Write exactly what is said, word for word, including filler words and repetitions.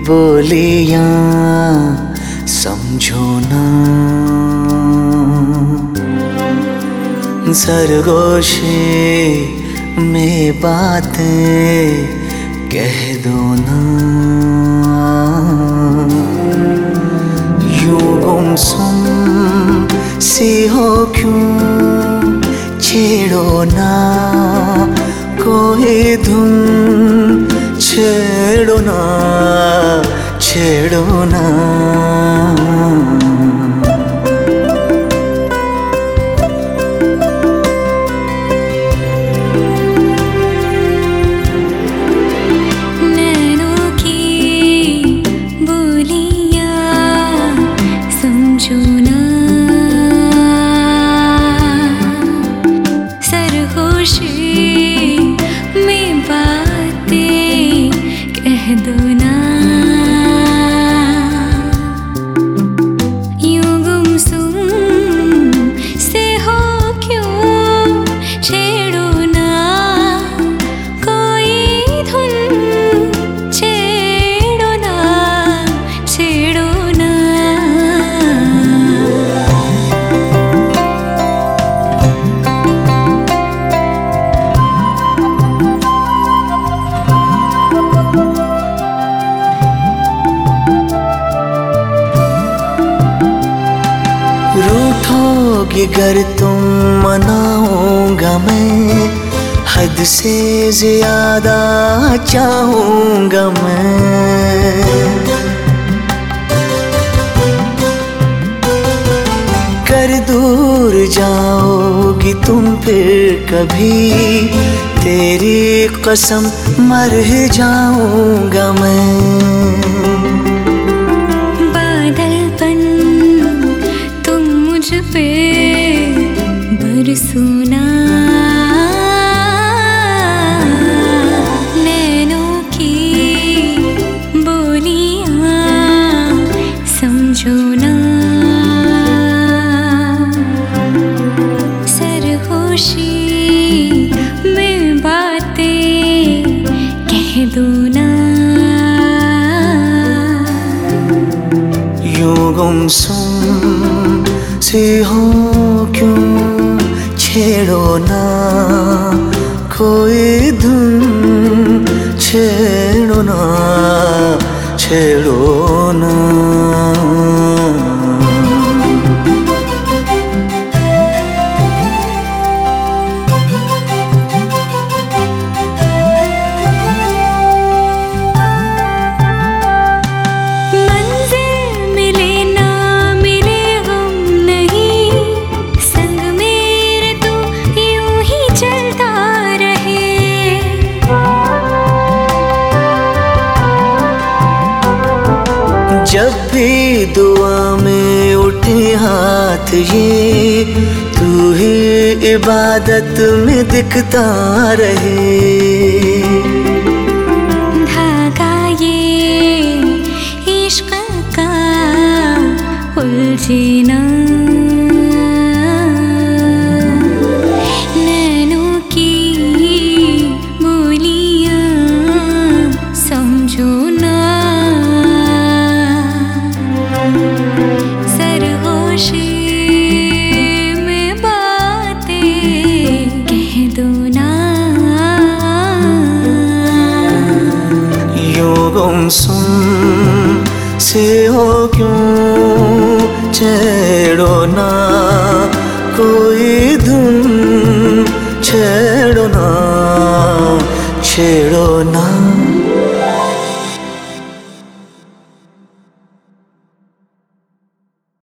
बोलियां समझो ना, सरगोशे में बातें कह दो ना। यूं गुमसुम सी हो क्यों छेड़ो ना, कोई धुन छेड़ो ना, छेड़ो ना। नैनों की बोलियां समझो ना, सरगोशे में बातें कह दो ना। यूं गुमसुम से हो क्यों छेड़ो ना, कोई धुन छेड़ो ना, छेड़ो ना। रूठोगी गर तुम मनाऊंगा मैं, हद से ज्यादा चाहूंगा मैं। कर दूर जाओगी तुम फिर कभी, तेरी कसम मर जाऊंगा मैं। पे बरसो ना, नैनों की बोलियां समझो ना, सरगोशी में बातें कह दो ना। यूं गुमसुम से हो क्यों छेड़ो ना, कोई धुन छेड़ो ना, छेड़ो ना। जब भी दुआ में उठे हाथ ये, तू ही इबादत में दिखता रहे। धागा ये इश्क का उलझे ना, नैनों की बोलियां समझो ना, सरगोशे में बातें कह दो ना। यूं गुमसुम से हो क्यों छेड़ो ना, कोई धुन छेड़ो ना, छेड़ो ना।